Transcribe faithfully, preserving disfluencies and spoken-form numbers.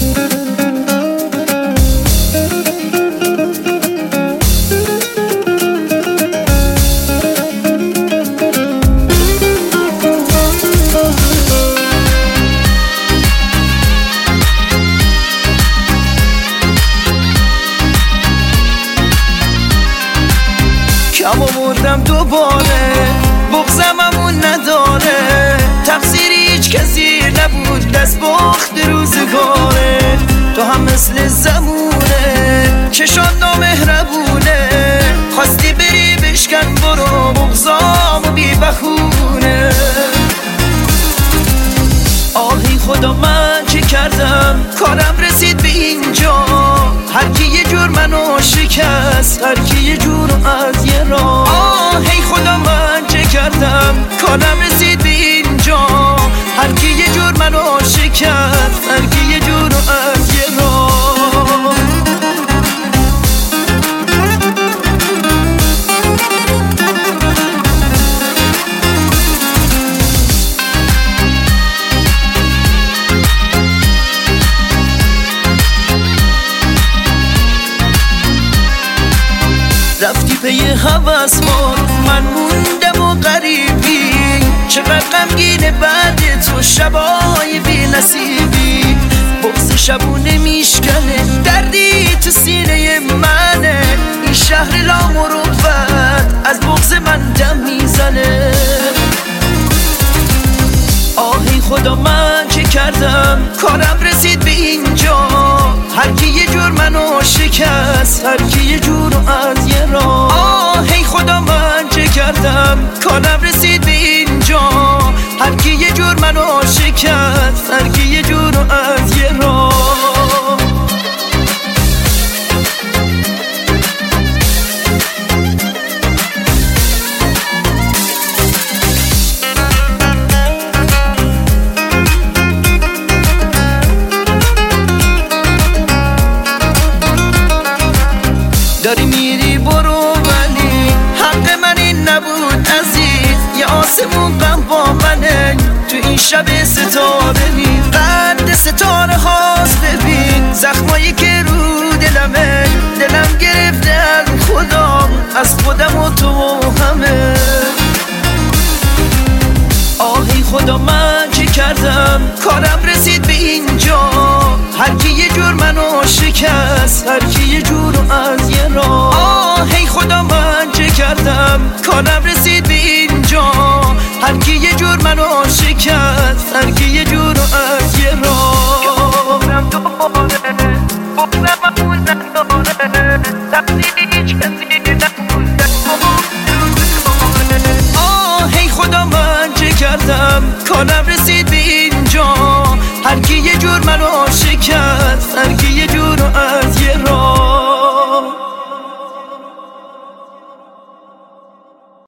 کم آوردم دوباره، بغضم همون نداره، تقصیر هیچ کسی نبود، دست باخت روزگاره. تو هم مثل زمونه، چشان نامهربونه، خواستی بری بشکن برو، بغضامو بی بخونه. آهی خدا من چه کردم، کارم رسید به اینجا، هر کی یه جور منو شکست، هر کی یه جور از یه راه. آهی خدا من چه کردم، کارم رسید به اینجا، هر کی یه جور منو شکست، هر کی یه جور از یه راه. رفتی پی هوس ها، من موندم و غریبی، چقدر غمگینه بعد تو شبای بی نصیبی. بغض شبونه میشکنه، دردی تو سینه منه، این شهر لامروت از بغض من دم میزنه. آهی خدا من چه کردم، کارم رسید به اینجا، هر کی یه جور منو شکست، هر کی یه جور از یه راه. آهی خدا من چه کردم، کارم رسید به اینجا، هر کی یه جور منو شکست، هر کی یه جور از یه راه. داری میری برو، ولی حق من این نبود عزیز، یه آسمون غم با منه، تو این شب ستاره بین، قد ستاره هاست ببین، زخمایی که رو دلمه، دلم گرفته از خودم، از خودم و تو و همه. آهی خدا من چه کردم، کارم رسید به اینجا، هر کی یه جور منو شکست، هر کی یه جور از یه راه. آهی خدا من چه کردم، کارم رسید به اینجا، هر کی یه جور منو شکست، هر کی یه جور از یه راه. آهی خدا من چه کردم، کارم رسید